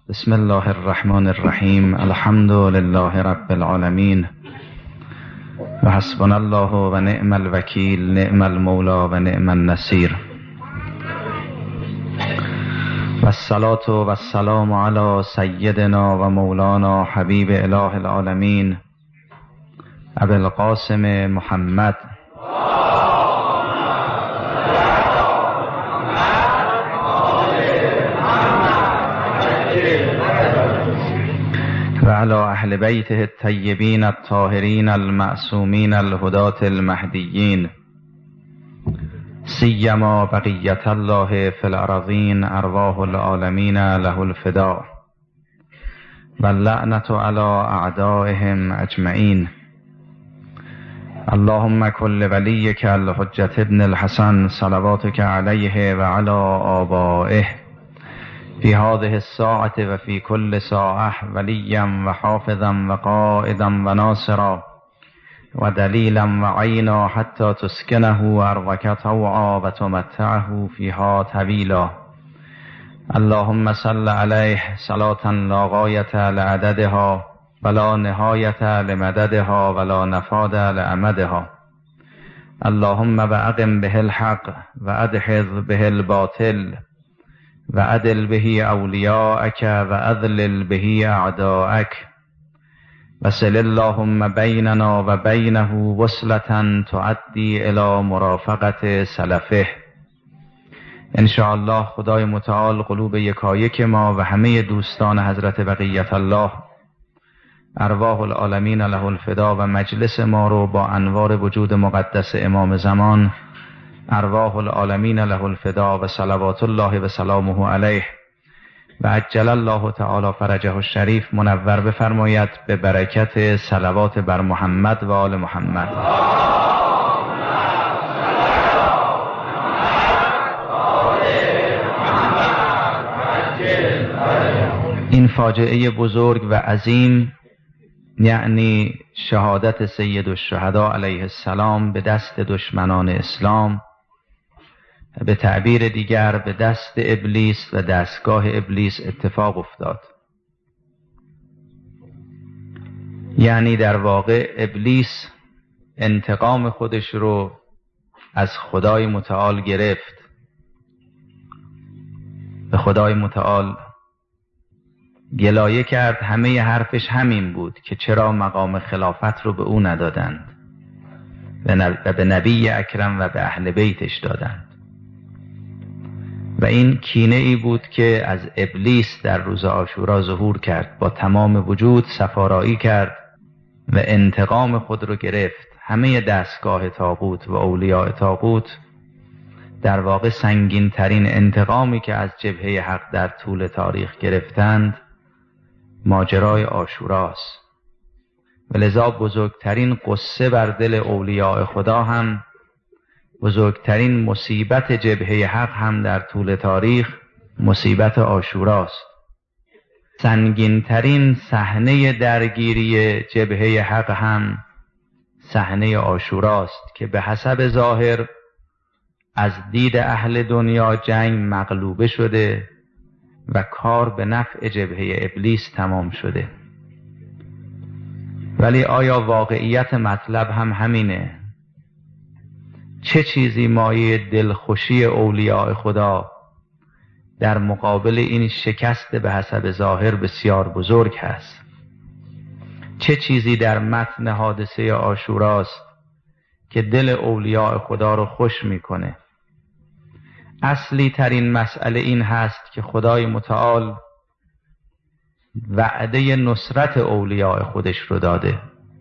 بسم الله الرحمن الرحیم. الحمد لله رب العالمین و حسبنا الله و نعم الوکیل، نعم المولا و نعم النصیر. و الصلاة و السلام علی سیدنا و مولانا حبیب اله العالمین ابی القاسم محمد و علی اهل بیته الطیبین الطاهرین المعصومین الهداة المهدیین، سیما بقیة الله فی الارضین، ارواح العالمین له الفداء و اللعنة علی اعدائهم اجمعین. اللهم کل ولیک الحجة ابن الحسن صلواتک علیه و علی آبائه فی هذه الساعة و فی کل ساعة ولیا و حافظا و قائدا و ناصرا و دلیلا و عینا حتی تسکنه ارضک طوعا و تمتعه فیها طویلا. اللهم صل علیه صلاة لا غایة لعددها ولا نهایة لمددها ولا نفاد لأمدها. اللهم واقم به الحق و ادحض به الباطل و عدل به اولیاءک و اذلل به اعداءک و صل اللهم بیننا و بینه وصلة تعدی الی مرافقت سلفه. انشاءالله خدای متعال قلوب یکایک ما و همه دوستان حضرت بقیت الله، ارواح العالمین له الفدا و مجلس ما رو با انوار وجود مقدس امام زمان، ارواح العالمین له الفدا و صلوات الله و سلامه علیه و عجل الله تعالی فرجه الشریف منور بفرماید به برکت صلوات بر محمد و آل محمد. این فاجعه بزرگ و عظیم، یعنی شهادت سید الشهدا علیه السلام به دست دشمنان اسلام، به تعبیر دیگر به دست ابلیس و دستگاه ابلیس اتفاق افتاد. یعنی در واقع ابلیس انتقام خودش رو از خدای متعال گرفت. به خدای متعال گلایه کرد، همه حرفش همین بود که چرا مقام خلافت رو به او ندادند و به نبی اکرم و به اهل بیتش دادند. و این کینه ای بود که از ابلیس در روز عاشورا ظهور کرد، با تمام وجود سفارایی کرد و انتقام خود رو گرفت. همه دستگاه طاغوت و اولیاء طاغوت در واقع سنگین ترین انتقامی که از جبهه حق در طول تاریخ گرفتند ماجرای عاشوراست. و لذا بزرگترین قصه بر دل اولیاء خدا هم، بزرگترین مصیبت جبهه حق هم در طول تاریخ مصیبت عاشوراست. سنگینترین صحنه درگیری جبهه حق هم صحنه عاشوراست که به حسب ظاهر از دید اهل دنیا جنگ مغلوبه شده و کار به نفع جبهه ابلیس تمام شده. ولی آیا واقعیت مطلب هم همینه؟ چه چیزی مایه دلخوشی اولیاء خدا در مقابل این شکست به حسب ظاهر بسیار بزرگ هست؟ چه چیزی در متن حادثه عاشوراست که دل اولیاء خدا رو خوش میکنه؟ اصلی ترین مسئله این هست که خدای متعال وعده نصرت اولیاء خودش رو داده.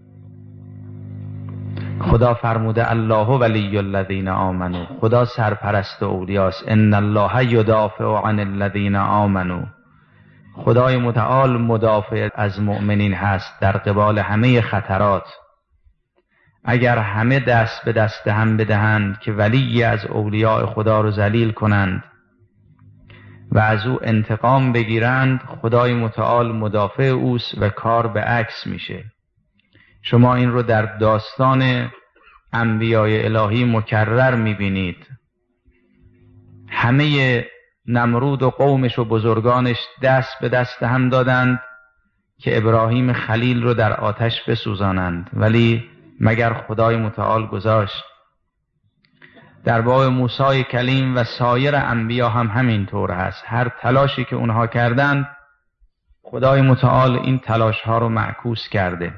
خدا فرموده الله ولی الذین آمنو، خدا سرپرست اولیاست. ان الله یدافع عن الذین آمنو، خدای متعال مدافع از مؤمنین هست در قبال همه خطرات. اگر همه دست به دست هم بدهند که ولی از اولیاء خدا رو ذلیل کنند و از او انتقام بگیرند، خدای متعال مدافع اوست و کار به عکس میشه. شما این رو در داستان انبیاء الهی مکرر میبینید. همه نمرود و قومش و بزرگانش دست به دست هم دادند که ابراهیم خلیل رو در آتش بسوزانند، ولی مگر خدای متعال گذاشت. در باب موسی کلیم و سایر انبیا هم همین طور هست. هر تلاشی که اونها کردند خدای متعال این تلاش ها رو معکوس کرده.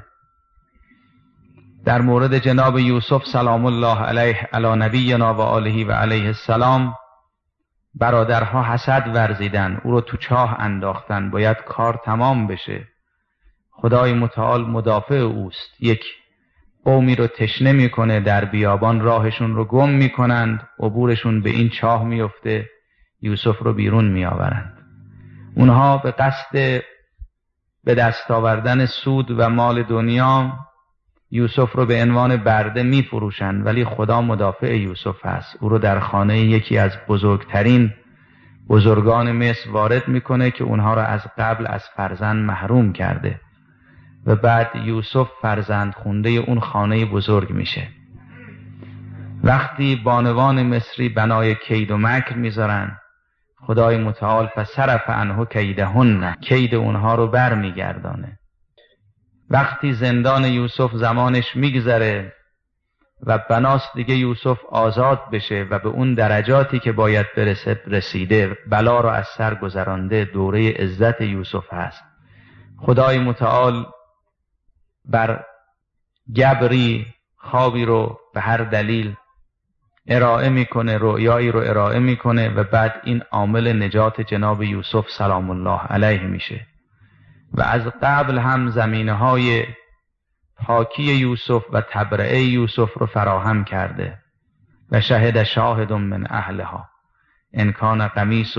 در مورد جناب یوسف سلام الله علیه علی نبینا و آله و علیه السلام، برادرها حسد ورزیدن، او رو تو چاه انداختن، باید کار تمام بشه. خدای متعال مدافع اوست. یک قومی رو تشنه میکنه، در بیابان راهشون رو گم میکنند، عبورشون به این چاه میفته، یوسف رو بیرون میآورند. اونها به قصد به دست آوردن سود و مال دنیا یوسف رو به عنوان برده میفروشند، ولی خدا مدافع یوسف هست. او رو در خانه یکی از بزرگترین بزرگان مصر وارد میکنه که اونها رو از قبل از فرزند محروم کرده و بعد یوسف فرزند خونده اون خانه بزرگ میشه. وقتی بانوان مصری بنای کید و مکر میذارن، خدای متعال فصرف عنه کیدهن، کید اونها رو بر میگردانه. وقتی زندان یوسف زمانش میگذره و بناست دیگه یوسف آزاد بشه و به اون درجاتی که باید برسه رسیده، بلا رو از سر گذرانده، دوره عزت یوسف هست. خدای متعال بر گبری خوابی رو به هر دلیل ارائه میکنه، رؤیایی رو ارائه میکنه و بعد این عامل نجات جناب یوسف سلام الله علیه میشه. و از قبل هم زمینه‌های پاکی یوسف و تبرئه یوسف رو فراهم کرده. و شهد شاهد من اهلها ان کان قمیصه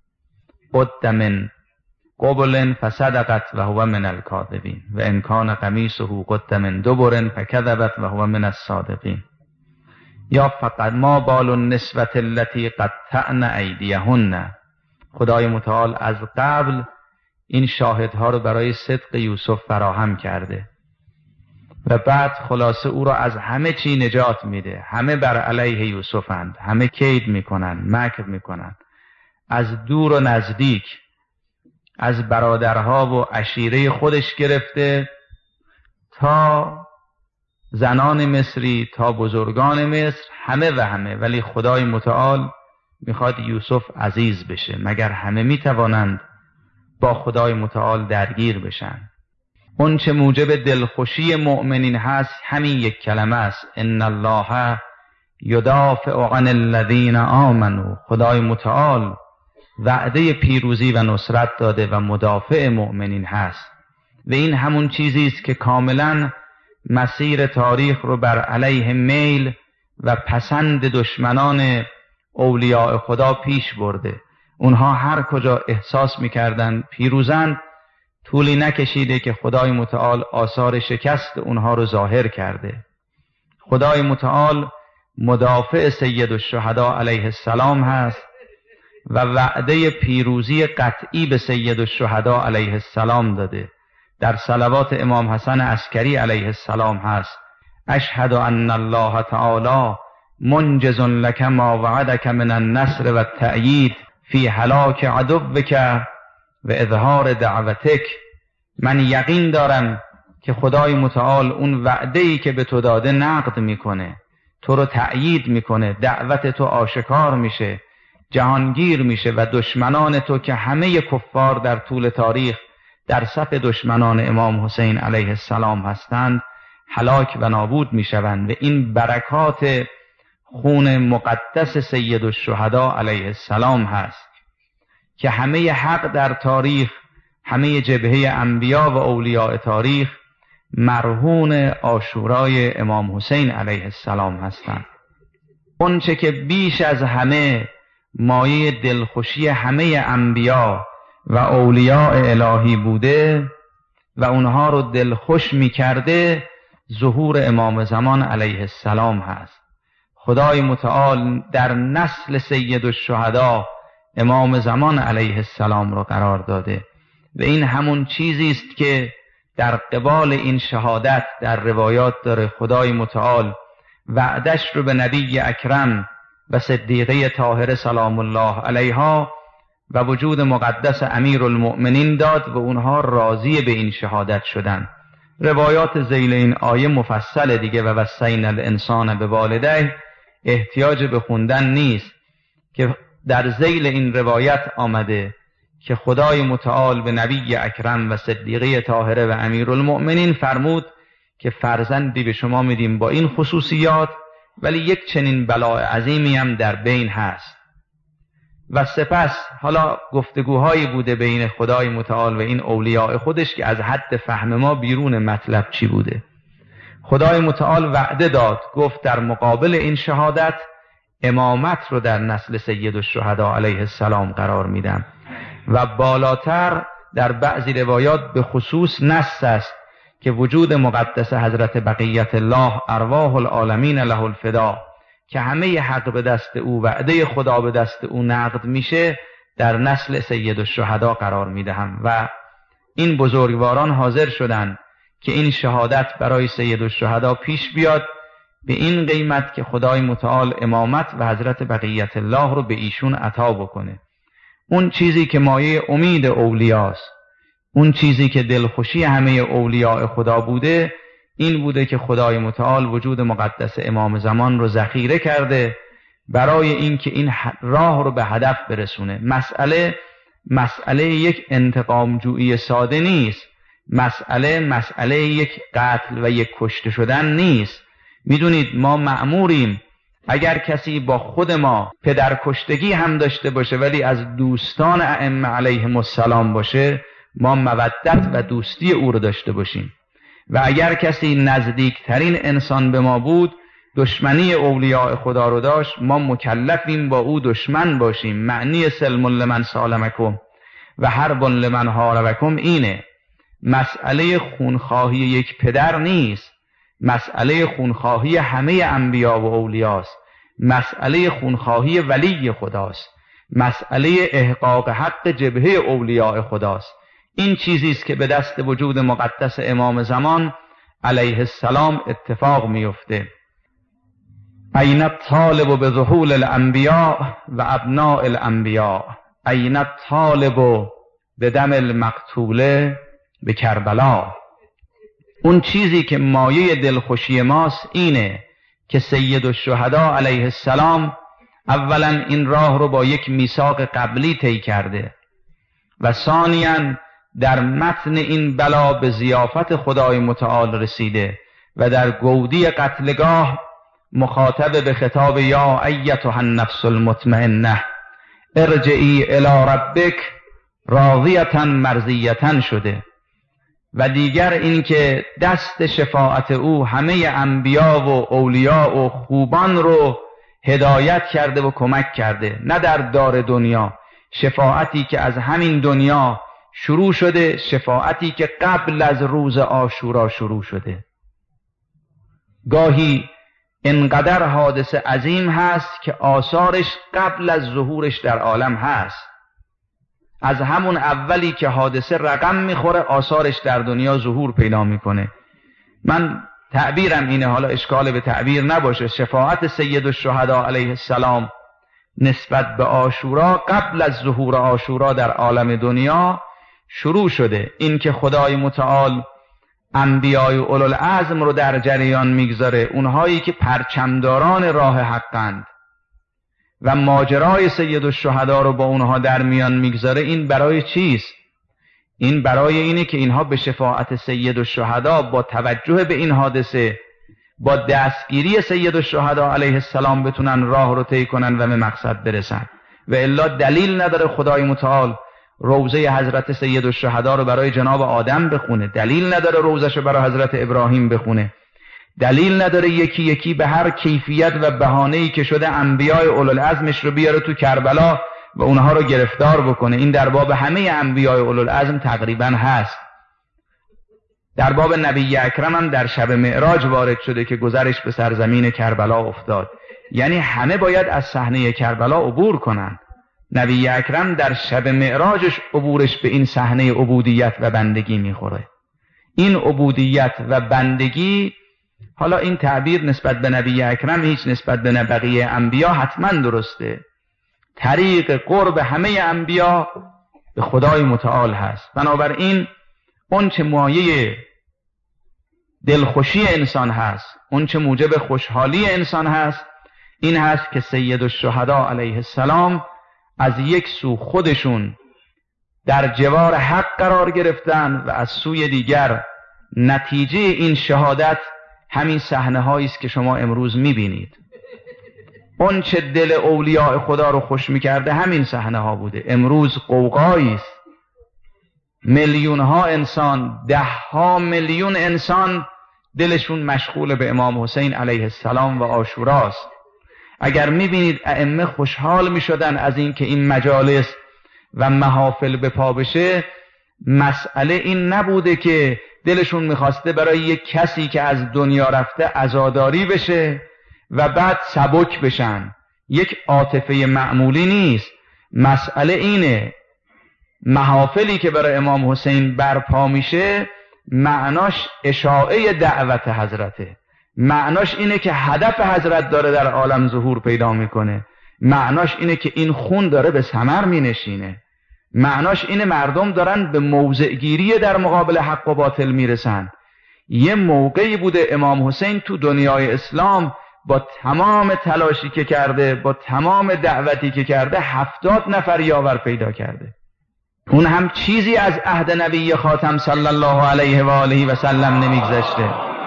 قد من قبل فصدقت و هو من الکاذبین و ان کان قمیصه قد من دبر فکذبت و هو من الصادقین. یا فقط ما بال النسوة التي قطعن ایدیهن. خدای متعال از قبل این شاهدها رو برای صدق یوسف فراهم کرده و بعد خلاصه او را از همه چی نجات میده. همه بر علیه یوسفند، همه کید میکنن، مکر میکنن، از دور و نزدیک، از برادرها و عشیره خودش گرفته تا زنان مصری تا بزرگان مصر، همه و همه. ولی خدای متعال میخواد یوسف عزیز بشه، مگر همه میتوانند با خدای متعال درگیر بشن. اون چه موجب دلخوشی مؤمنین هست همین یک کلمه است، ان الله یدافع عن الذین آمنوا. خدای متعال وعده پیروزی و نصرت داده و مدافع مؤمنین هست و این همون چیزی است که کاملا مسیر تاریخ رو بر علیه میل و پسند دشمنان اولیاء خدا پیش برده. اونها هر کجا احساس میکردن پیروزند، طولی نکشیده که خدای متعال آثار شکست اونها رو ظاهر کرده. خدای متعال مدافع سید الشهدا علیه السلام هست و وعده پیروزی قطعی به سید الشهدا علیه السلام داده. در صلوات امام حسن عسکری علیه السلام هست اشهد ان الله تعالی منجز لک ما وعدک من النصر و التأیید فی هلاک عدوک و اظهار دعوتک. من یقین دارم که خدای متعال اون وعده‌ای که به تو داده نقض میکنه، تو رو تأیید میکنه، دعوت تو آشکار میشه، جهانگیر میشه و دشمنان تو که همه کفار در طول تاریخ در صف دشمنان امام حسین علیه السلام هستند هلاک و نابود میشوند. و این برکات خون مقدس سید الشهدا علیه السلام هست که همه حق در تاریخ، همه جبهه انبیا و اولیاء تاریخ مرهون عاشورای امام حسین علیه السلام هستند. اونچه که بیش از همه مایه دلخوشی همه انبیا و اولیاء الهی بوده و اونها رو دلخوش می کرده، ظهور امام زمان علیه السلام هست. خدای متعال در نسل سید الشهدا امام زمان علیه السلام رو قرار داده و این همون چیزی است که در قبال این شهادت در روایات داره. خدای متعال وعدش رو به نبی اکرم و صدیقه طاهره سلام الله علیها و وجود مقدس امیرالمؤمنین داد و اونها راضی به این شهادت شدن. روایات ذیل این آیه مفصل دیگه، و وصینا الانسان بوالدیه احتیاج به خوندن نیست، که در ذیل این روایت آمده که خدای متعال به نبی اکرم و صدیقه طاهره و امیرالمؤمنین فرمود که فرزندی به شما میدیم با این خصوصیات، ولی یک چنین بلاء عظیمی هم در بین هست. و سپس حالا گفتگوهایی بوده بین خدای متعال و این اولیاء خودش که از حد فهم ما بیرون مطلب چی بوده. خدای متعال وعده داد، گفت در مقابل این شهادت امامت رو در نسل سید الشهدا علیه السلام قرار میدم. و بالاتر در بعضی روایات به خصوص نص است که وجود مقدس حضرت بقیت الله ارواح العالمین له الفدا، که همه حق به دست او، وعده خدا به دست او نقد میشه، در نسل سید الشهدا قرار میدهم. و این بزرگواران حاضر شدند که این شهادت برای سید الشهدا پیش بیاد، به این قیمت که خدای متعال امامت و حضرت بقیت الله رو به ایشون عطا بکنه. اون چیزی که مایه امید اولیاست، اون چیزی که دلخوشی همه اولیاء خدا بوده، این بوده که خدای متعال وجود مقدس امام زمان رو ذخیره کرده برای اینکه این راه رو به هدف برسونه. مسئله یک انتقام جویی ساده نیست، مسئله یک قتل و یک کشته شدن نیست. میدونید ما مأموریم اگر کسی با خود ما پدر کشتگی هم داشته باشه ولی از دوستان ائمه علیهم السلام باشه، ما مودت و دوستی او رو داشته باشیم. و اگر کسی نزدیکترین انسان به ما بود، دشمنی اولیاء خدا رو داشت، ما مکلفیم با او دشمن باشیم. معنی سلم لمن سالمکم و حرب لمن حاربکم اینه. مسئله خونخواهی یک پدر نیست، مسئله خونخواهی همه انبیا و اولیاست، مسئله خونخواهی ولی خداست، مسئله احقاق حق جبهه اولیاء خداست. این چیزی است که به دست وجود مقدس امام زمان علیه السلام اتفاق میفته. این الطالب بظهول الانبیاء و ابناء الانبیاء، این الطالب بدم المقتوله به کربلا. اون چیزی که مایه دلخوشی ماست اینه که سید الشهدا علیه السلام اولا این راه رو با یک میثاق قبلی طی کرده و ثانیاً در متن این بلا به ضیافت خدای متعال رسیده و در گودی قتلگاه مخاطب به خطاب یا ایتها النفس المطمئنه ارجعی الی ربک راضیة مرضیة شده. و دیگر این که دست شفاعت او همه انبیا و اولیاء و خوبان رو هدایت کرده و کمک کرده، نه در دار دنیا، شفاعتی که از همین دنیا شروع شده، شفاعتی که قبل از روز عاشورا شروع شده. گاهی انقدر حادثه عظیم هست که آثارش قبل از ظهورش در عالم هست. از همون اولی که حادثه رقم میخوره آثارش در دنیا ظهور پیدا میکنه. من تعبیرم اینه، حالا اشکال به تعبیر نباشه، شفاعت سید الشهدا علیه السلام نسبت به عاشورا قبل از ظهور عاشورا در عالم دنیا شروع شده. این که خدای متعال انبیای اولوالعزم رو در جریان میگذاره، اونهایی که پرچمداران راه حقند و ماجرای سید الشهدا رو با اونها در میان میگذاره، این برای چیست؟ این برای اینه که اینها به شفاعت سید الشهدا با توجه به این حادثه، با دستگیری سید الشهدا علیه السلام بتونن راه رو طی کنن و به مقصد برسن. و الا دلیل نداره خدای متعال روضه حضرت سید الشهدا رو برای جناب آدم بخونه، دلیل نداره روضه‌شو برای حضرت ابراهیم بخونه، دلیل نداره یکی یکی به هر کیفیت و بهانه‌ای که شده انبیای اولوالعزمش رو بیاره تو کربلا و اونها رو گرفتار بکنه. این در باب همه انبیای اولوالعزم تقریبا هست. در باب نبی اکرم هم در شب معراج وارد شده که گذرش به سرزمین کربلا افتاد. یعنی همه باید از صحنه کربلا عبور کنن. نبی اکرم در شب معراجش عبورش به این صحنه عبودیت و بندگی میخوره. این عبودیت و بندگی، حالا این تعبیر نسبت به نبی اکرم هیچ نسبت به بقیه انبیا حتما درسته، طریق قرب همه انبیا به خدای متعال هست. بنابراین اون چه مایه دلخوشی انسان هست، اون چه موجب خوشحالی انسان هست، این هست که سید الشهدا علیه السلام از یک سو خودشون در جوار حق قرار گرفتن و از سوی دیگر نتیجه این شهادت همین صحنه هایی است که شما امروز میبینید. اون چه دل اولیاء خدا رو خوش میکرده همین صحنه ها بوده. امروز قوقایی است، میلیون ها انسان، 10 میلیون انسان دلشون مشغول به امام حسین علیه السلام و عاشوراست. اگر میبینید ائمه خوشحال میشدن از این که این مجالس و محافل به پا بشه، مسئله این نبوده که دلشون میخواسته برای یک کسی که از دنیا رفته عزاداری بشه و بعد سبک بشن. یک عاطفه معمولی نیست. مسئله اینه محافلی که برای امام حسین برپا میشه معناش اشاعه دعوت حضرته، معناش اینه که هدف حضرت داره در عالم ظهور پیدا میکنه، معناش اینه که این خون داره به ثمر مینشینه، معناش اینه مردم دارن به موضع گیری در مقابل حق و باطل میرسن. یه موقعی بوده امام حسین تو دنیای اسلام با تمام تلاشی که کرده، با تمام دعوتی که کرده، 70 نفر یاور پیدا کرده. اون هم چیزی از عهد نبی خاتم صلی الله علیه و آله و سلم نمیگذشته.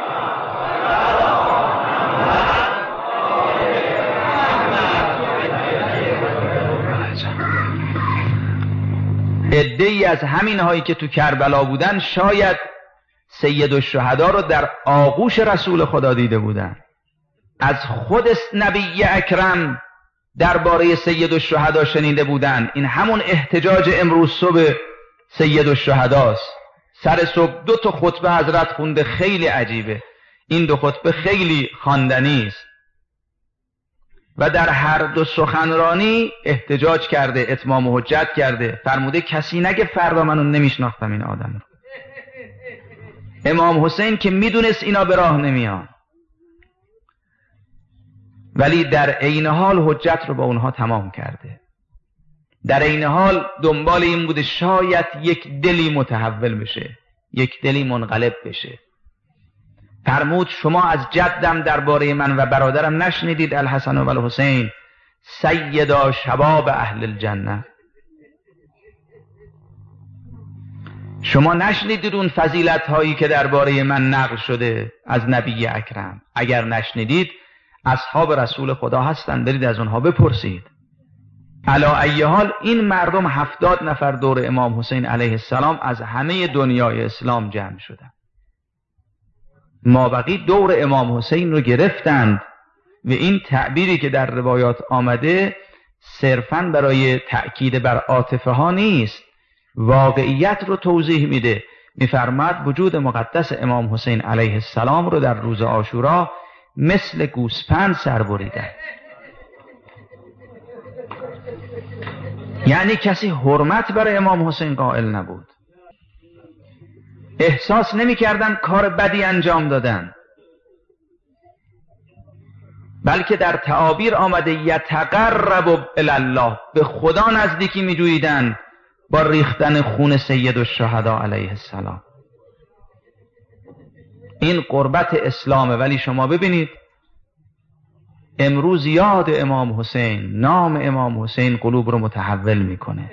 عده‌ای از همین هایی که تو کربلا بودن شاید سید الشهدا رو در آغوش رسول خدا دیده بودن. از خود نبی اکرم درباره سید الشهدا شنیده بودن. این همون احتجاج امروز صبح سید الشهداست. سر صبح 2 خطبه حضرت خونده، خیلی عجیبه. این 2 خطبه خیلی خواندنی است و در هر 2 سخنرانی احتجاج کرده، اتمام حجت کرده. فرموده کسی نگه فردا منو نمیشناختم این آدم رو. امام حسین که میدونست اینا به راه نمیان، ولی در عین حال حجت رو با اونها تمام کرده. در عین حال دنبال این بوده شاید یک دلی متحول بشه، یک دلی منقلب بشه. فرمود شما از جدم درباره من و برادرم نشنیدید الحسن و الحسین سیدا شباب اهل الجنه؟ شما نشنیدید اون فضیلت هایی که درباره من نقل شده از نبی اکرم؟ اگر نشنیدید اصحاب رسول خدا هستن، برید از اونها بپرسید. علی ای حال این مردم 70 نفر دور امام حسین علیه السلام از همه دنیای اسلام جمع شدن. مابقی دور امام حسین رو گرفتند و این تعبیری که در روایات آمده صرفاً برای تأکید بر عاطفه ها نیست، واقعیت رو توضیح میده. میفرماد وجود مقدس امام حسین علیه السلام رو در روز عاشورا مثل گوسپند سر بریدن. یعنی کسی حرمت برای امام حسین قائل نبود، احساس نمی کردن کار بدی انجام دادن، بلکه در تعابیر آمده یتقرب الی الله، به خدا نزدیکی می جویدن با ریختن خون سید الشهدا علیه السلام. این قربت اسلامه. ولی شما ببینید امروز یاد امام حسین، نام امام حسین قلوب رو متحول میکنه.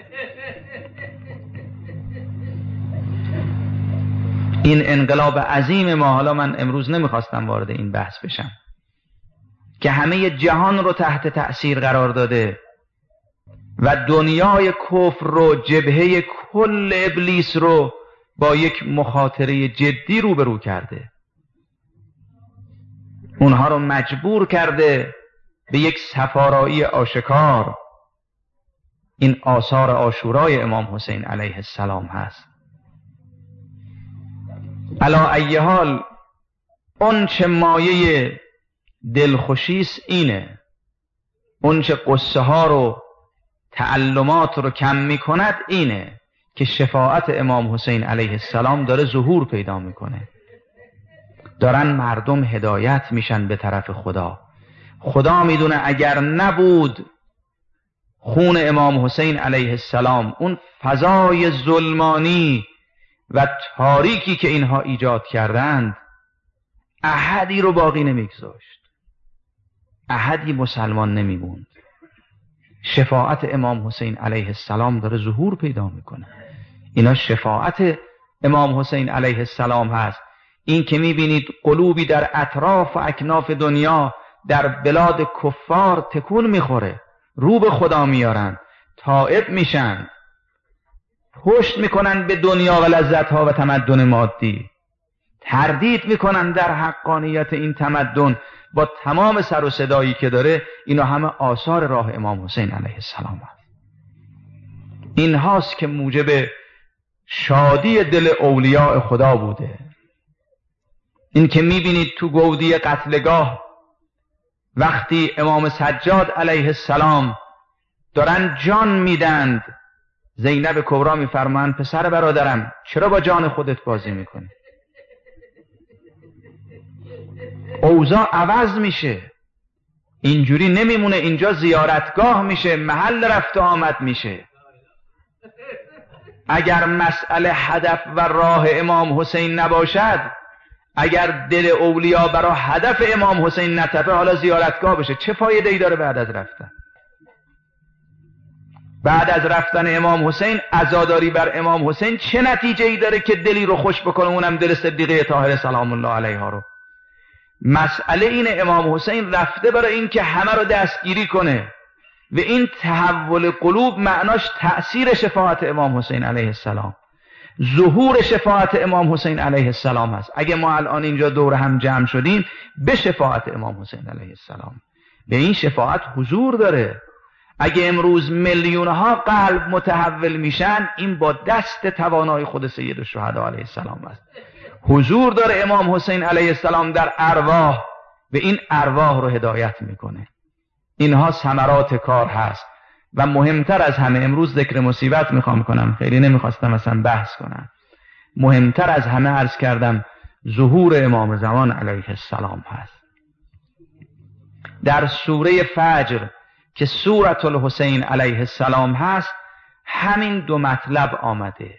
این انقلاب عظیم ما، حالا من امروز نمیخواستم وارد این بحث بشم، که همه جهان رو تحت تأثیر قرار داده و دنیای کفر رو، جبهه کل ابلیس رو با یک مخاطره جدی روبرو کرده. اونها رو مجبور کرده به یک سفارایی آشکار. این آثار عاشورای امام حسین علیه السلام هست. علی ای حال اون چه مایه دلخوشیست اینه، اون چه قصه ها رو، تعلمات رو کم می کند اینه که شفاعت امام حسین علیه السلام داره ظهور پیدا میکنه. دارن مردم هدایت میشن به طرف خدا. خدا میدونه اگر نبود خون امام حسین علیه السلام، اون فضای ظلمانی و تاریکی که اینها ایجاد کردند، احدی رو باقی نمیگذاشت، احدی مسلمان نمیموند. شفاعت امام حسین علیه السلام داره ظهور پیدا میکنه. اینا شفاعت امام حسین علیه السلام هست. این که میبینید قلوبی در اطراف و اکناف دنیا در بلاد کفار تکون میخوره، رو به خدا میارن، تائب میشن، پشت میکنن به دنیا و لذتها و تمدن مادی، تردید میکنن در حقانیت این تمدن با تمام سر و صدایی که داره. اینا همه آثار راه امام حسین علیه السلام هست. این هاست که موجب شادی دل اولیاء خدا بوده. این که میبینید تو گودی قتلگاه وقتی امام سجاد علیه السلام دارن جان میدند، زینب کبرا میفرمایند پسر برادرم چرا با جان خودت بازی میکنی؟ اوضاع عوض میشه، اینجوری نمیمونه، اینجا زیارتگاه میشه، محل رفت و آمد میشه. اگر مسئله هدف و راه امام حسین نباشد، اگر دل اولیا برای هدف امام حسین نتپه، حالا زیارتگاه بشه، چه فایده ای داره بعد از رفتن؟ بعد از رفتن امام حسین عزاداری بر امام حسین چه نتیجه ای داره که دلی رو خوش بکنه، اونم دل صدیقه طاهره سلام الله علیها رو؟ مسئله اینه امام حسین رفته برای این که همه رو دستگیری کنه و این تحول قلوب معناش تأثیر شفاعت امام حسین علیه السلام، ظهور شفاعت امام حسین علیه السلام هست. اگه ما الان اینجا دور هم جمع شدیم به شفاعت امام حسین علیه السلام، به این شفاعت حضور داره. اگه امروز میلیونها قلب متحول میشن، این با دست توانای خود سید الشهدا علیه السلام است. حضور داره امام حسین علیه السلام در ارواح و این ارواح رو هدایت میکنه. اینها ثمرات کار هست. و مهمتر از همه، امروز ذکر مصیبت میخوام کنم، خیلی نمیخواستم اصلا بحث کنم، مهمتر از همه عرض کردم ظهور امام زمان علیه السلام هست. در سوره فجر که سورة الحسین علیه السلام هست، همین دو مطلب آمده،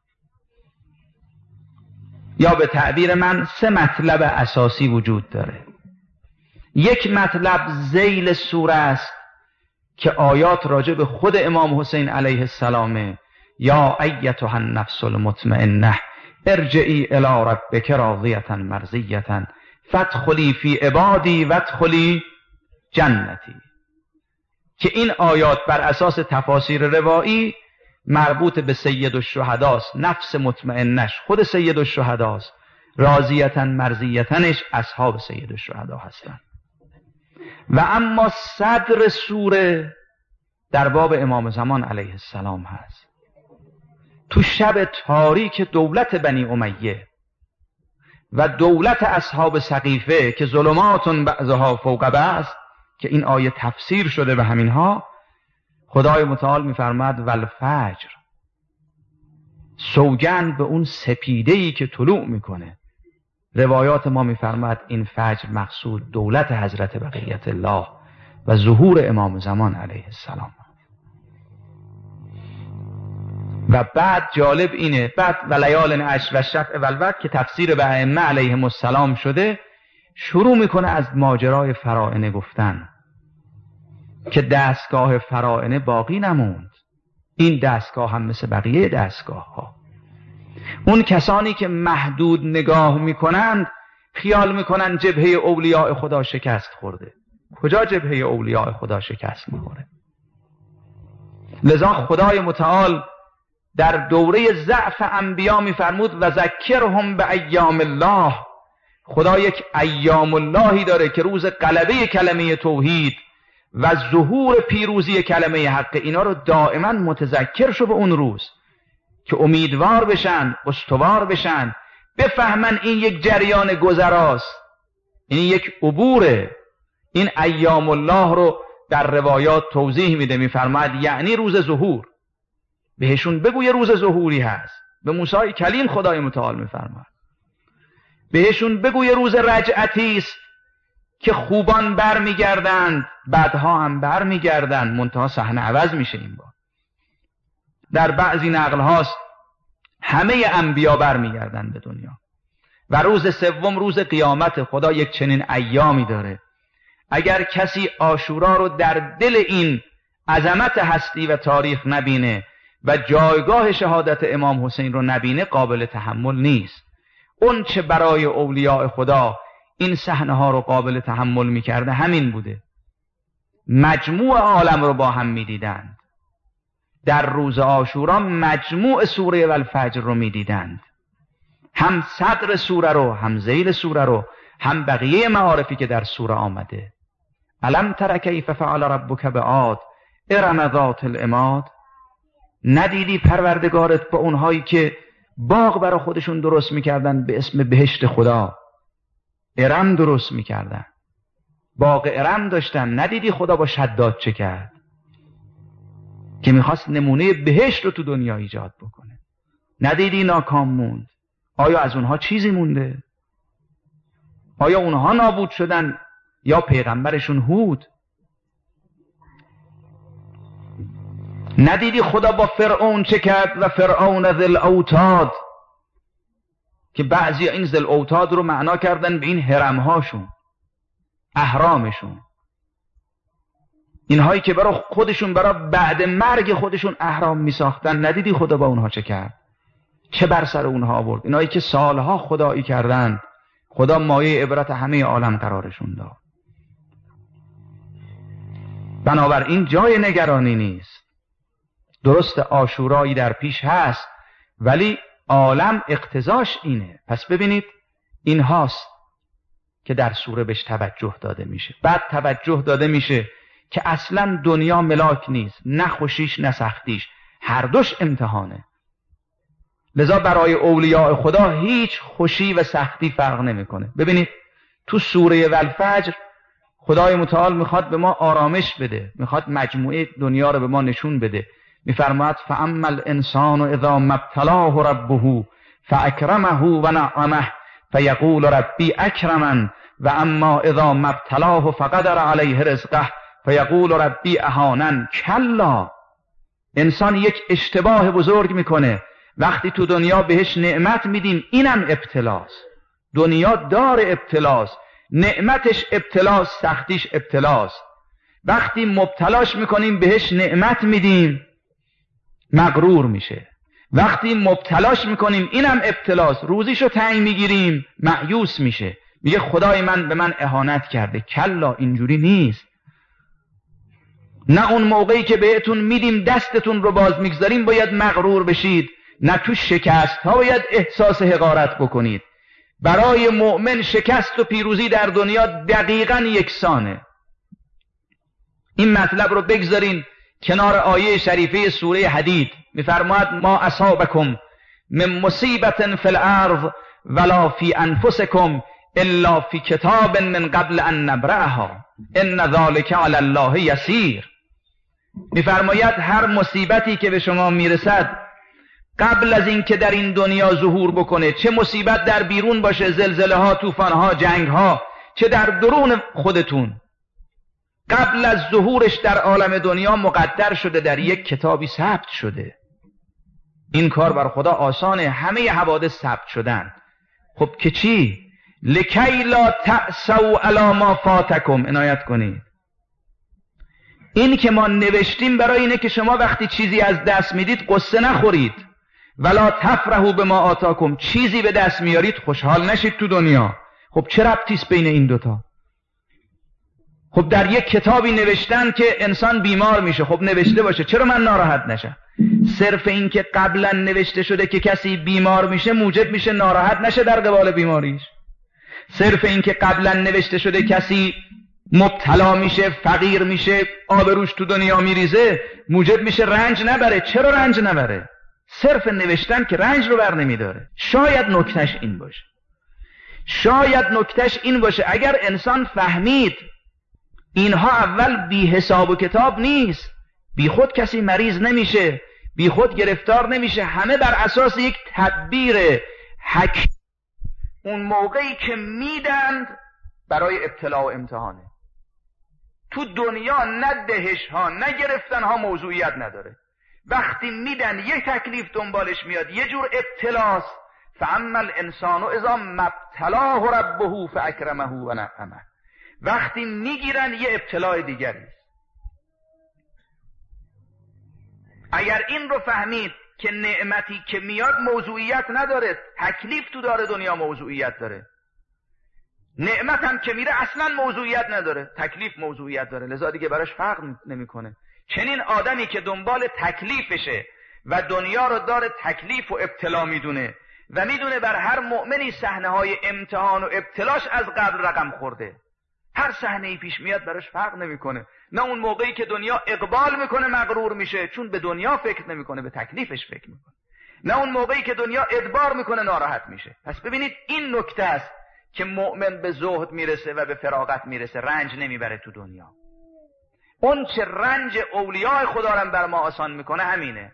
یا به تعبیر من 3 مطلب اساسی وجود داره. یک مطلب ذیل سوره است که آیات راجع به خود امام حسین علیه السلامه. یا ایتها النفس المطمئنه ارجعی الی ربک راضیة مرضیة فادخلی فی عبادی وادخلی جنتی. که این آیات بر اساس تفاسیر روایی مربوط به سید الشهداست، نفس مطمئنش خود سید الشهداست، راضیة مرضیتنش اصحاب سید الشهدا هستند. و اما صدر سوره در باب امام زمان علیه السلام هست. تو شب تاریک دولت بنی امیه و دولت اصحاب سقیفه که ظلمات بعضها فوق بعض، که این آیه تفسیر شده به همینها، خدای متعال میفرماد والفجر، سوگند به اون سپیده‌ای که طلوع میکنه. روایات ما میفرماد این فجر مقصود دولت حضرت بقیت الله و ظهور امام زمان علیه السلام. و بعد جالب اینه، بعد و لیال عشر و شفع و الوتر که تفسیر به ائمه علیهم السلام شده، شروع میکنه از ماجرای فرائنه گفتن که دستگاه فرائنه باقی نموند. این دستگاه هم مثل بقیه دستگاه ها، اون کسانی که محدود نگاه میکنند خیال میکنند جبهه اولیاء خدا شکست خورده. کجا جبهه اولیاء خدا شکست میخوره؟ لذا خدای متعال در دوره ضعف انبیا میفرمود و ذکرهم به ایام الله. خدا یک ایام اللهی داره که روز غلبه کلمه توحید و ظهور پیروزی کلمه حق، اینا رو دائما متذکر شو به اون روز که امیدوار بشن، استوار بشن، بفهمن این یک جریان گذراست، این یک عبوره. این ایام الله رو در روایات توضیح میده، میفرماید یعنی روز ظهور. بهشون بگوی روز ظهوری هست. به موسی کلیم خدای متعال میفرماید بهشون بگوی روز رجعتی است که خوبان برمیگردند بدها هم برمیگردند، منتها صحنه عوض میشه. این بار در بعضی نقل هاست همه انبیا برمیگردند به دنیا و روز سوم روز قیامت. خدا یک چنین ایامی داره. اگر کسی عاشورا رو در دل این عظمت هستی و تاریخ نبینه و جایگاه شهادت امام حسین رو نبینه، قابل تحمل نیست. اون چه برای اولیاء خدا این صحنه ها رو قابل تحمل میکرده همین بوده. مجموع عالم رو با هم میدیدند. در روز عاشورا مجموع سوره والفجر رو میدیدند، هم صدر سوره رو، هم ذیل سوره رو، هم بقیه معارفی که در سوره آمده. الم تر کیف فعل ربک بعاد ارم ذات العماد. ندیدی پروردگارت با اونهایی که باغ برای خودشون درست میکردن به اسم بهشت خدا، ارم درست میکردن، باغ ارم داشتن. ندیدی خدا با شداد چه کرد که میخواست نمونه بهشت رو تو دنیا ایجاد بکنه؟ ندیدی ناکام موند؟ آیا از اونها چیزی مونده؟ آیا اونها نابود شدن یا پیغمبرشون هود؟ ندیدی خدا با فرعون چه کرد و فرعون ذی الاوتاد، که بعضی این ذی الاوتاد رو معنا کردن به این هرمهاشون، اهرامشون، اینهایی که برای خودشون برای بعد مرگ خودشون اهرام می ساختن. ندیدی خدا با اونها چه کرد؟ چه بر سر اونها آورد؟ اینهایی که سالها خدایی کردن، خدا مایه عبرت همه عالم قرارشون داد. بنابراین جای نگرانی نیست. درست عاشورایی در پیش هست، ولی عالم اقتضاش اینه. پس ببینید این هاست که در سوره بهش توجه داده میشه. بعد توجه داده میشه که اصلا دنیا ملاک نیست، نه خوشیش نه سختیش، هر دوش امتحانه. لذا برای اولیاء خدا هیچ خوشی و سختی فرق نمیکنه. ببینید تو سوره والفجر خدای متعال میخواد به ما آرامش بده، میخواد مجموعه دنیا رو به ما نشون بده. میفرماید فاما الانسان اذا ما ابتلاه ربه فاکرمه و نعمه فیقول ربی اکرمن و اما اذا ما ابتلاه فقدر علیه رزقه فیقول ربی اهانن. کلا، انسان یک اشتباه بزرگ میکنه وقتی تو دنیا بهش نعمت میدیم. اینم ابتلاست. دنیا دار ابتلاست، نعمتش ابتلاست، سختیش ابتلاست. وقتی مبتلاش میکنیم بهش نعمت میدیم مغرور میشه. وقتی مبتلاش میکنیم اینم ابتلاست، روزیشو تعیین میگیریم مایوس میشه، میگه خدای من به من اهانت کرده. کلا، اینجوری نیست. نه اون موقعی که بهتون میدیم دستتون رو باز میگذاریم باید مغرور بشید، نه تو شکست ها باید احساس حقارت بکنید. برای مؤمن شکست و پیروزی در دنیا دقیقاً یکسانه. این مطلب رو بگذارین کنار آیه شریفه سوره حدید. میفرماید ما اصابکم من مصیبت فی الارض ولا فی انفسکم الا فی کتاب من قبل ان نبرأها ان ذلک علی الله یسیر. میفرماید هر مصیبتی که به شما میرسد قبل از این که در این دنیا ظهور بکنه، چه مصیبت در بیرون باشه، زلزله ها، طوفان ها، جنگ ها، چه در درون خودتون، قبل از ظهورش در عالم دنیا مقدر شده، در یک کتابی ثبت شده. این کار بر خدا آسانه، همه حوادث ثبت شدن. خب که چی؟ لکی لا تأسوا علی ما فاتکم. عنایت کنید، این که ما نوشتیم برای اینه که شما وقتی چیزی از دست میدید قصه نخورید. ولا تفرحوا بما آتاکم، چیزی به دست میارید خوشحال نشید تو دنیا. خب چه ربطیست بین این دوتا؟ خب در یک کتابی نوشتن که انسان بیمار میشه، خب نوشته باشه، چرا من ناراحت نشم؟ صرف این که قبلا نوشته شده که کسی بیمار میشه موجب میشه ناراحت نشه در قبال بیماریش. صرف این که قبلا نوشته شده کسی مبتلا میشه، فقیر میشه، آبروش تو دنیا میریزه موجب میشه رنج نبره. چرا رنج نبره؟ صرف نوشتن که رنج رو بر نمیداره. شاید نکتهش این باشه، شاید نکتهش این باشه اگر انسان فهمید اینها اول بی حساب و کتاب نیست، بی خود کسی مریض نمیشه، بی خود گرفتار نمیشه، همه بر اساس یک تدبیر حکیم. اون موقعی که میدند برای ابتلا و امتحانه. تو دنیا نه دهش ها نه گرفتن ها موضوعیت نداره. وقتی میدن یک تکلیف دنبالش میاد، یه جور ابتلاست. فاما الانسان اذا ما ابتلاه ربه فاکرمه و نعمه. وقتی میگیرن یه ابتلای دیگری است. اگر این رو فهمید که نعمتی که میاد موضوعیت نداره، تکلیف تو داره، دنیا موضوعیت داره. نعمت هم که میره اصلا موضوعیت نداره، تکلیف موضوعیت داره، لذا دیگه براش فرق نمیکنه. چنین آدمی که دنبال تکلیفشه و دنیا رو داره تکلیف و ابتلا میدونه و میدونه بر هر مؤمنی صحنه های امتحان و ابتلاش از قبل رقم خورده، هر صحنه‌ای پیش میاد براش فرق نمیکنه. نه اون موقعی که دنیا اقبال میکنه مغرور میشه چون به دنیا فکر نمیکنه، به تکلیفش فکر میکنه. نه اون موقعی که دنیا ادبار میکنه ناراحت میشه. پس ببینید این نکته است که مؤمن به زهد میرسه و به فراغت میرسه، رنج نمیبره تو دنیا. اون چه رنج اولیاء خدا رو بر ما آسان میکنه همینه.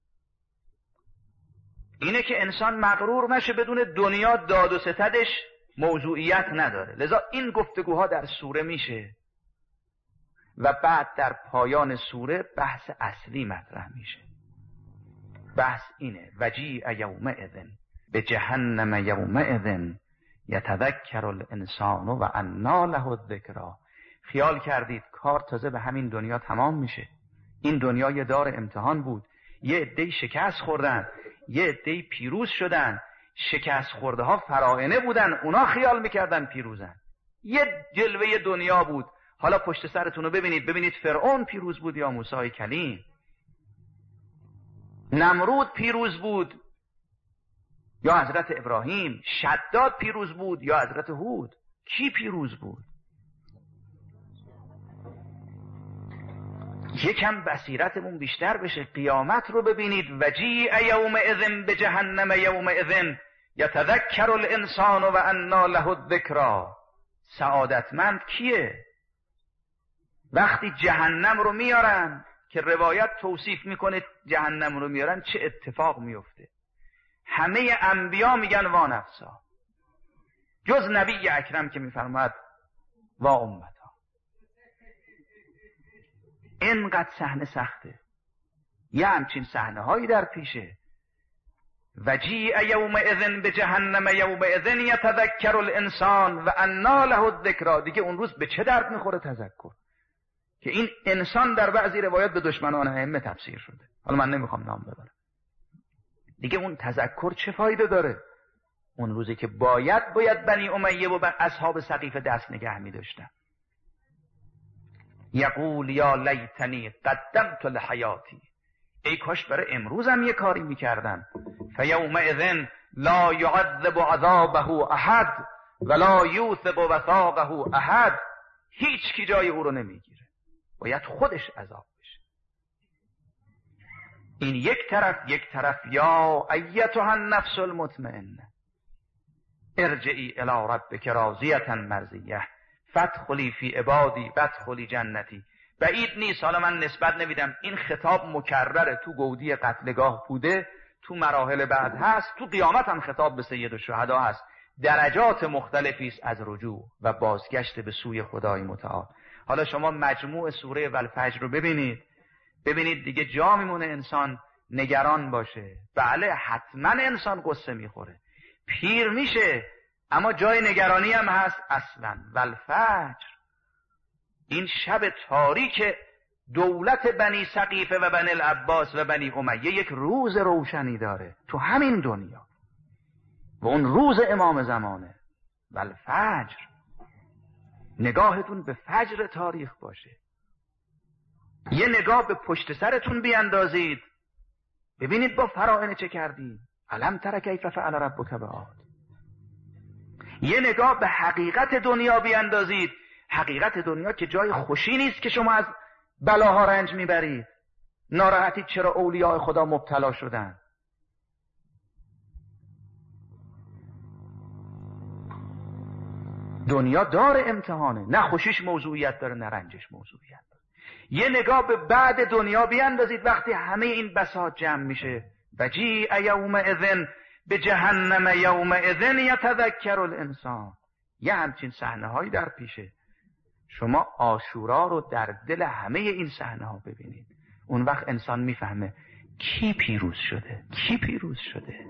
اینه که انسان مغرور نشه بدون دنیا داد و ستدش موضوعیت نداره. لذا این گفتگوها در سوره میشه و بعد در پایان سوره بحث اصلی مطرح میشه. بحث اینه وجیء یومئذ بجهنم یومئذ یتذکر الانسان و انا له الذکری. خیال کردید کار تازه به همین دنیا تمام میشه؟ این دنیا یه دار امتحان بود، یه عده‌ای شکست خوردن، یه عده‌ای پیروز شدن. شکست خورده ها فراعنه بودن، اونا خیال میکردن پیروزن. یه جلوه دنیا بود. حالا پشت سرتون رو ببینید فرعون پیروز بود یا موسی کلیم، نمرود پیروز بود یا حضرت ابراهیم، شداد پیروز بود یا حضرت هود. کی پیروز بود؟ یکم بصیرتمون بیشتر بشه، قیامت رو ببینید. وجیء یومئذ بجهنم یومئذ یتذکر الانسان و انا له الذکری. سعادتمند کیه؟ وقتی جهنم رو میارن که روایت توصیف میکنه جهنم رو میارن چه اتفاق میفته. همه انبیا میگن وا نفسا، جز نبی اکرم که میفرماد وا امتا. اینقدر صحنه سخته، یه همچین صحنه هایی در پیشه. وجیء یومئذ بجهنم یومئذ یتذکر الانسان و انا له الذکری. دیگه اون روز به چه درد میخوره تذکر؟ که این انسان در بعضی روایات به دشمنان ائمه تفسیر شده، حالا من نمیخوام نام ببرم. دیگه اون تذکر چه فایده داره؟ اون روزی که باید بنی امیه و اصحاب سقیفه دست نگه می‌داشتن. یقول یا لیتنی قدمت لحیاتی. ای کاش برای امروزم یه کاری میکردم. فیومئذ لا یعذب عذابه احد ولا یوثق وثاقه احد. هیچ کی جای او رو نمیگیره، باید خودش عذاب بشه. این یک طرف یا ایتها النفس المطمئنه ارجعی الی ربک راضیة مرضیه فادخلی فی عبادی وادخلی جنتی. بعید نیست، حالا من نسبت نمیدم، این خطاب مکرره، تو گودی قتلگاه بوده، تو مراحل بعد هست، تو قیامت هم خطاب به سید الشهدا هست. درجات مختلفی است از رجوع و بازگشت به سوی خدای متعال. حالا شما مجموع سوره والفجر رو ببینید دیگه جا میمونه انسان نگران باشه. بله حتما انسان قصه میخوره، پیر میشه، اما جای نگرانی هم هست اصلا. والفجر، این شب تاریک دولت بنی سقیفه و بنی العباس و بنی امیه یک روز روشنی داره تو همین دنیا و اون روز امام زمانه. والفجر، نگاهتون به فجر تاریخ باشه. یه نگاه به پشت سرتون بیاندازید، ببینید با فراعنه چه کردید. الم تر کیف فعل ربک بعاد. یه نگاه به حقیقت دنیا بیاندازید. حقیقت دنیا که جای خوشی نیست که شما از بلاها رنج میبرید. ناراحتید چرا اولیاء خدا مبتلا شدن. دنیا دار امتحانه، نه خوشیش موضوعیت داره نه رنجش موضوعیت داره. یه نگاه به بعد دنیا بیاندازید وقتی همه این بساط جمع میشه. وجیء یومئذ بجهنم یومئذ یتذکر الانسان یه همچین صحنه‌هایی در پیشه. شما عاشورا رو در دل همه این صحنه‌ها ببینید. اون وقت انسان میفهمه کی پیروز شده، کی پیروز شده.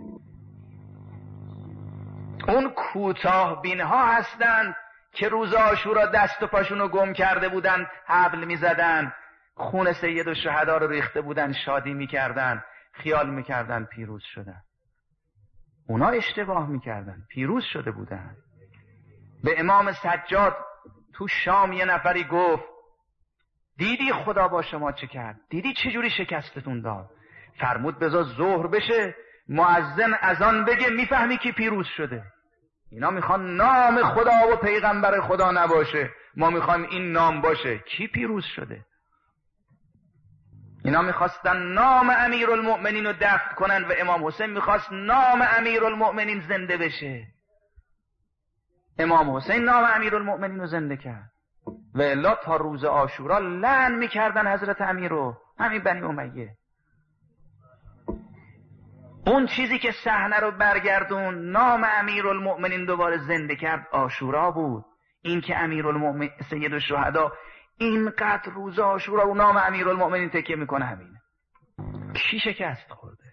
اون کوتاه بینها هستن که روز عاشورا دست و پاشونو گم کرده بودن، حبل میزدن، خون سید الشهدا رو ریخته بودن، شادی میکردن، خیال میکردن پیروز شدن. اونا اشتباه میکردن، پیروز شده بودن. به امام سجاد تو شام یه نفری گفت دیدی خدا با شما چه کرد؟ دیدی چجوری شکستتون داد؟ فرمود بذار ظهر بشه، مؤذن اذان بگه، میفهمی کی پیروز شده. اینا میخوان نام خدا و پیغمبر خدا نباشه، ما میخوایم این نام باشه. کی پیروز شده؟ اینا میخواستن نام امیرالمؤمنین رو دفن کنن و امام حسین میخواست نام امیرالمؤمنین زنده بشه. امام حسین نام امیرالمؤمنین رو زنده کرد و الا تا روز عاشورا لعن میکردن حضرت امیر رو، همین بنی امیه. اون چیزی که صحنه رو برگردون، نام امیرالمؤمنین دوباره زنده کرد، عاشورا بود. این که امیرالمؤمنین سید الشهدا اینقدر روز عاشورا و نام امیرالمؤمنین تکیه میکنه، همینه. کی شکست خورده؟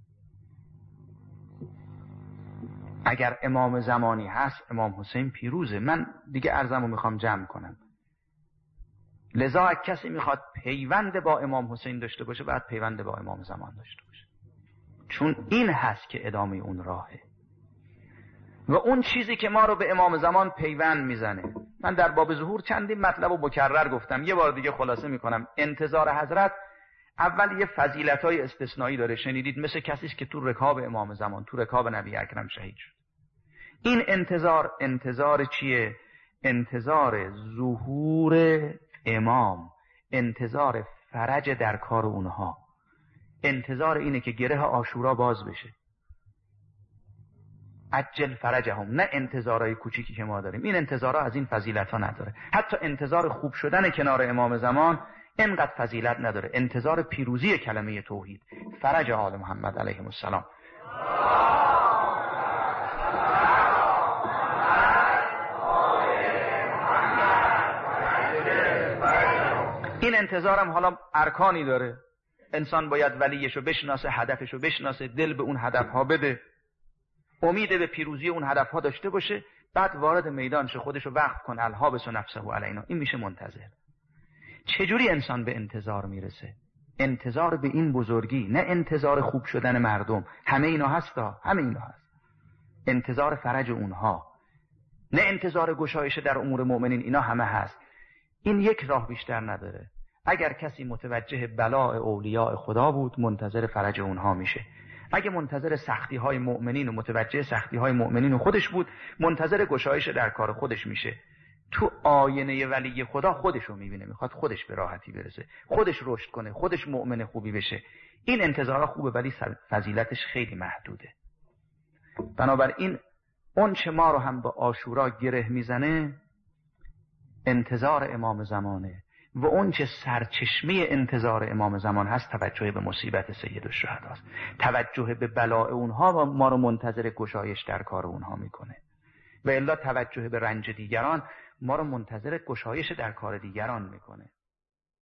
اگر امام زمانی هست، امام حسین پیروزه. من دیگه عرضمو میخوام جمع کنم. لذا کسی میخواد پیوند با امام حسین داشته باشه، باید پیوند با امام زمان داشته باشه، چون این هست که ادامه اون راهه و اون چیزی که ما رو به امام زمان پیوند میزنه. من در باب ظهور چندین مطلب رو مکرر گفتم، یه بار دیگه خلاصه میکنم. انتظار حضرت اول یه فضیلت‌های استثنایی داره، شنیدید، مثل کسی که تو رکاب امام زمان، تو رکاب نبی اکرم شهید شد. این انتظار چیه؟ انتظار ظهور امام، انتظار فرج در کار اونها، انتظار اینه که گره عاشورا باز بشه. عجل فرجهم، نه انتظارهای کوچیکی که ما داریم. این انتظارها از این فضیلت ها نداره. حتی انتظار خوب شدن کنار امام زمان اینقدر فضیلت نداره. انتظار پیروزی کلمه توحید، فرج آل محمد علیهم السلام. این انتظارم حالا ارکانی داره. انسان باید ولیشو بشناسه، هدفشو بشناسه، دل به اون هدفها بده، امید به پیروزی اون هدفها داشته باشه، بعد وارد میدان شه، خودشو وقف کنه. الهابس نفسه علینا. این میشه منتظر. چجوری انسان به انتظار میرسه؟ انتظار به این بزرگی، نه انتظار خوب شدن مردم. همه اینا هستا، همه اینا هست. انتظار فرج اونها، نه انتظار گشایش در امور مؤمنین. اینا همه هست. این یک راه بیشتر نداره. اگر کسی متوجه بلاء اولیاء خدا بود، منتظر فرج اونها میشه. اگه منتظر سختی های مؤمنین و متوجه سختی های مؤمنین و خودش بود، منتظر گشایش در کار خودش میشه. تو آینه ولی خدا خودشو میبینه، میخواد خودش به راحتی برسه، خودش رشد کنه، خودش مؤمن خوبی بشه. این انتظارها خوبه ولی فضیلتش خیلی محدوده. بنابراین اون چه ما رو هم به عاشورا گره میزنه انتظار امام زمانه و اون چه سرچشمه انتظار امام زمان هست توجه به مصیبت سید الشهدا است. توجه به بلاء اونها و ما رو منتظر گشایش در کار اونها میکنه. و الا توجه به رنج دیگران ما رو منتظر گشایش در کار دیگران میکنه.